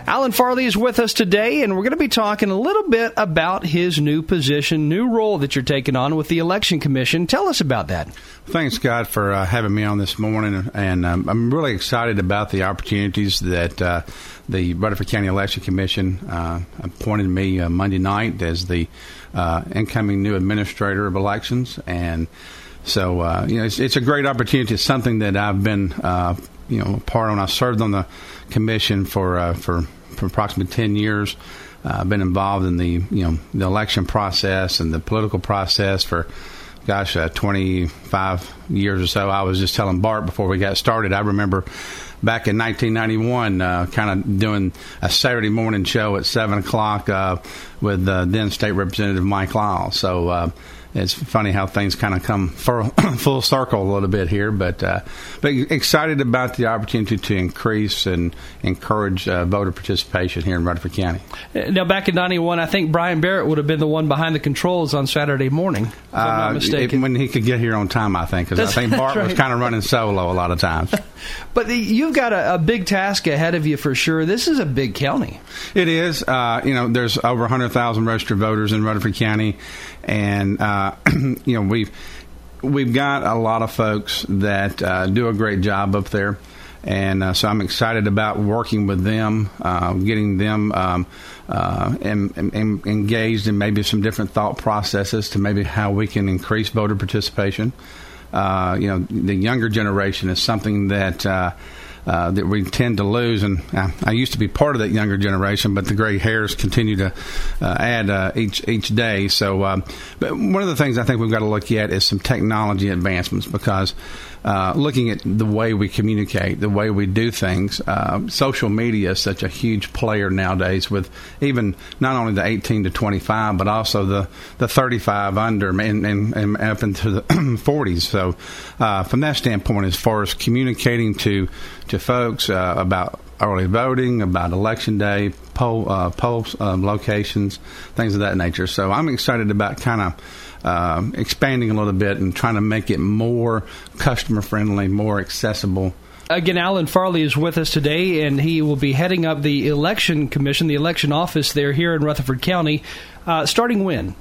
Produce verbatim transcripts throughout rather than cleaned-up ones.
Alan Farley is with us today, and we're going to be talking a little bit about his new position, new role that you're taking on with the Election Commission. Tell us about that. Thanks, Scott, for uh, having me on this morning, and um, I'm really excited about the opportunities that uh, the Rutherford County Election Commission uh, appointed me uh, Monday night as the uh, incoming new administrator of elections, and so uh, you know it's, it's a great opportunity. It's something that I've been uh, you know part of. I served on the commission for uh, for for approximately ten years. Uh, I've been involved in the you know the election process and the political process for gosh uh, twenty-five years or so. I was just telling Bart before we got started, I remember back in nineteen ninety-one uh, kind of doing a Saturday morning show at seven o'clock uh, with uh, then State Representative Mike Lyle. So uh, it's funny how things kind of come full, full circle a little bit here, but uh, but excited about the opportunity to increase and encourage uh, voter participation here in Rutherford County. Now, back in ninety-one, I think Brian Barrett would have been the one behind the controls on Saturday morning, if I'm not Uh, mistaken. it- when he could get here on time, I think, because I think Bart right. was kind of running solo a lot of times. But the, you've got a, a big task ahead of you for sure. This is a big county. It is. Uh, you know, there's over one hundred thousand registered voters in Rutherford County, and uh, you know we've we've got a lot of folks that uh, do a great job up there, and uh, so I'm excited about working with them, uh, getting them um, uh, and, and, and engaged in maybe some different thought processes to maybe how we can increase voter participation. Uh, you know, the younger generation is something that uh, uh, that we tend to lose, and uh, I used to be part of that younger generation, but the gray hairs continue to uh, add uh, each each day. So, um, but one of the things I think we've got to look at is some technology advancements, because uh, looking at the way we communicate, the way we do things, uh, social media is such a huge player nowadays, with even not only the eighteen to twenty-five, but also the, the thirty-five under and, and, and up into the forties. So uh, from that standpoint, as far as communicating to to folks uh, about early voting, about election day, poll uh, poll uh, locations, things of that nature. So I'm excited about kind of uh, expanding a little bit and trying to make it more customer friendly, more accessible. Again, Alan Farley is with us today, and he will be heading up the Election Commission, the election office there here in Rutherford County, uh, starting when?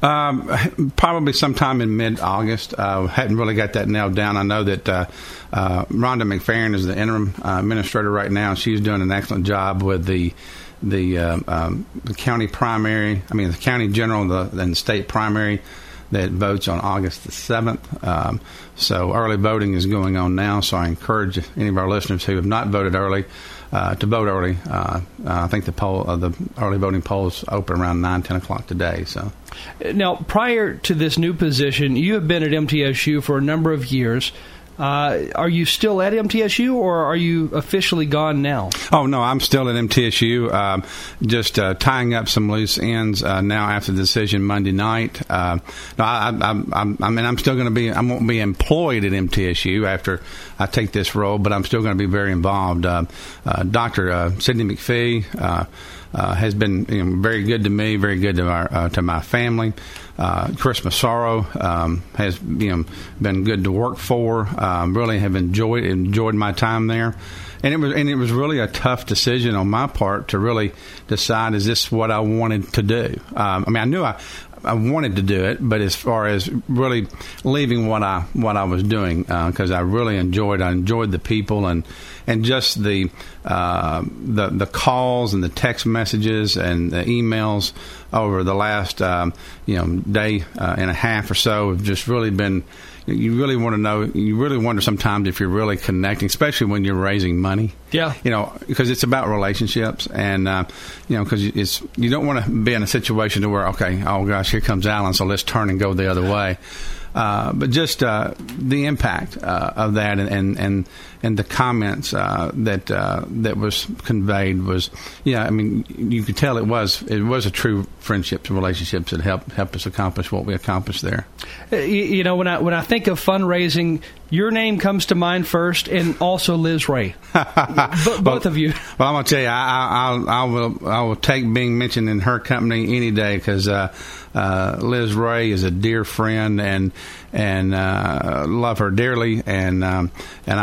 Um, probably sometime in mid-August. Uh, hadn't really got that nailed down. I know that uh, uh, Rhonda McFerrin is the interim uh, administrator right now. She's doing an excellent job with the the, uh, um, the county primary. I mean, the county general the, and the state primary that votes on August the seventh. Um, so early voting is going on now, so I encourage any of our listeners who have not voted early uh, to vote early. Uh, I think the poll, uh, the early voting polls open around nine, ten o'clock today. So, now, prior to this new position, you have been at M T S U for a number of years. Uh, are you still at M T S U, or are you officially gone now? Oh, no, I'm still at M T S U, um, just uh, tying up some loose ends uh, now after the decision Monday night. Uh, no, I, I, I, I mean, I'm still going to be, I won't be employed at M T S U after I take this role, but I'm still going to be very involved. Uh, uh, Doctor Uh, Sidney McPhee uh, uh, has been you know, very good to me, very good to our uh, to my family. Uh, Chris Massaro um, has you know been good to work for. Um, really have enjoyed enjoyed my time there, and it was and it was really a tough decision on my part to really decide, is this what I wanted to do? Um, I mean, I knew I. I wanted to do it, but as far as really leaving what I what I was doing, because uh, I really enjoyed I enjoyed the people and and just the uh, the the calls and the text messages and the emails over the last um, you know day uh, and a half or so have just really been. You really want to know. You really wonder sometimes if you're really connecting, especially when you're raising money. Yeah, you know, because it's about relationships, and uh, you know, because it's you don't want to be in a situation to where okay, oh gosh, here comes Alan, so let's turn and go the other way. Uh, but just uh, the impact uh, of that, and, and and and the comments uh, that uh, that was conveyed was, yeah, I mean, you could tell it was it was a true friendships and relationships that helped help us accomplish what we accomplished there. You, you know, when I when I think of fundraising, your name comes to mind first, and also Liz Ray. B- both well, of you. Well, I'm gonna tell you, I, I, I, I will I will take being mentioned in her company any day, because uh, uh, Liz Ray is a dear friend, and and uh, love her dearly, and um, and I hope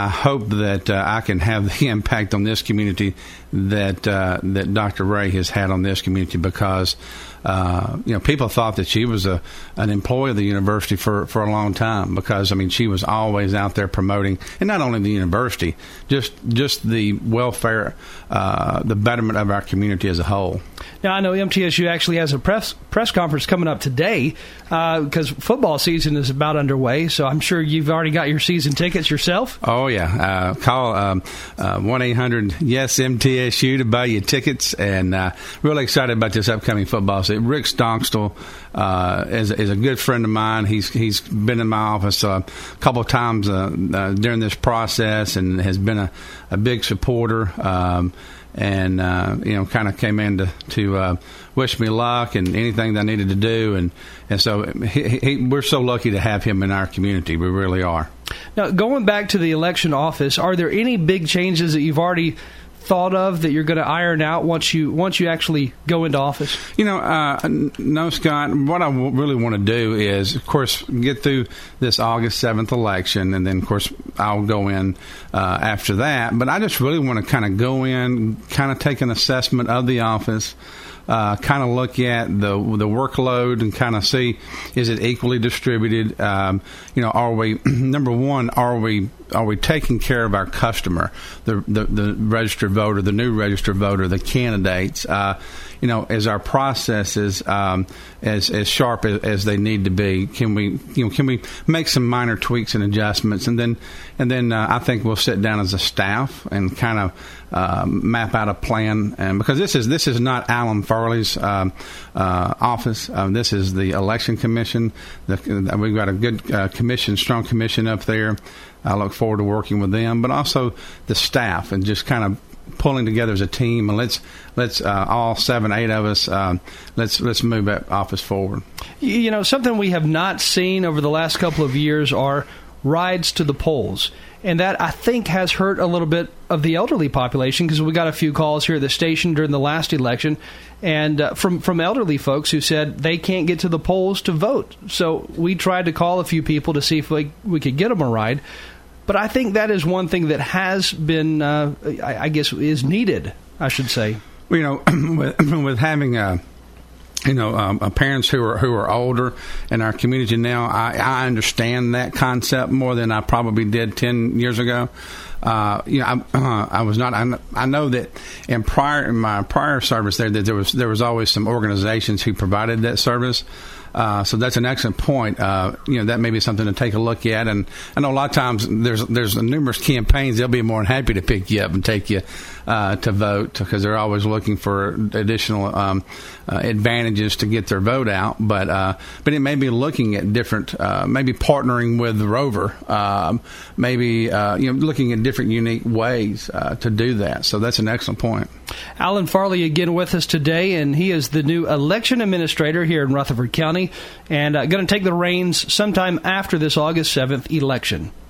hope that uh, I can have the impact on this community that uh, that Doctor Ray has had on this community, because uh, you know, people thought that she was a an employee of the university for, for a long time, because I mean, she was always out there promoting, and not only the university, just just the welfare, uh, the betterment of our community as a whole. Now, I know M T S U actually has a press press conference coming up today, because uh, football season is about underway, so I'm sure you've already got your season tickets yourself. Oh, yeah. Uh, call um, uh, one eight hundred yes M T S U to buy your tickets, and uh, really excited about this upcoming football season. Rick Stonkstel uh, is, is a good friend of mine. He's He's been in my office uh, a couple of times uh, uh, during this process, and has been a, a big supporter. Um, and, uh, you know, kind of came in to, to uh, wish me luck and anything that I needed to do. And, and so he, he, we're so lucky to have him in our community. We really are. Now, going back to the election office, are there any big changes that you've already thought of that you're going to iron out once you once you actually go into office? You know, uh, no, Scott. What I w- really want to do is, of course, get through this August seventh election, and then, of course, I'll go in uh, after that. But I just really want to kind of go in, kind of take an assessment of the office, uh, kind of look at the the workload, and kind of see, is it equally distributed? Um, you know, are we number one? Are we Are we taking care of our customer, the the, the registered voter, the new registered voter, the candidates? Uh, you know, is our processes um, as as sharp as, as they need to be? Can we, you know, can we make some minor tweaks and adjustments, and then and then uh, I think we'll sit down as a staff and kind of uh, map out a plan. And because this is this is not Alan Farley's um, uh, office, um, this is the Election Commission. The, we've got a good uh, commission, strong commission up there. I look forward to working with them, but also the staff, and just kind of pulling together as a team. And let's let's uh, all seven, eight of us, um, let's let's move that office forward. You know, something we have not seen over the last couple of years are rides to the polls, and that, I think, has hurt a little bit of the elderly population, because we got a few calls here at the station during the last election, and uh, from from elderly folks who said they can't get to the polls to vote. So we tried to call a few people to see if we, we could get them a ride. But I think that is one thing that has been, uh, I, I guess, is needed, I should say. Well, you know, with, with having a, you know, um, uh, parents who are who are older in our community now, I, I understand that concept more than I probably did ten years ago. Uh, you know, I, uh, I was not. I, I know that in prior in my prior service there, that there was there was always some organizations who provided that service. Uh, so that's an excellent point. Uh, you know, that may be something to take a look at. And I know a lot of times there's there's numerous campaigns. They'll be more than happy to pick you up and take you uh, to vote, because they're always looking for additional um, uh, advantages to get their vote out. But uh, but it may be looking at different, uh, maybe partnering with Rover, um, maybe uh, you know, looking at different unique ways uh, to do that. So that's an excellent point. Alan Farley again with us today, and he is the new election administrator here in Rutherford County, and uh, going to take the reins sometime after this August seventh election.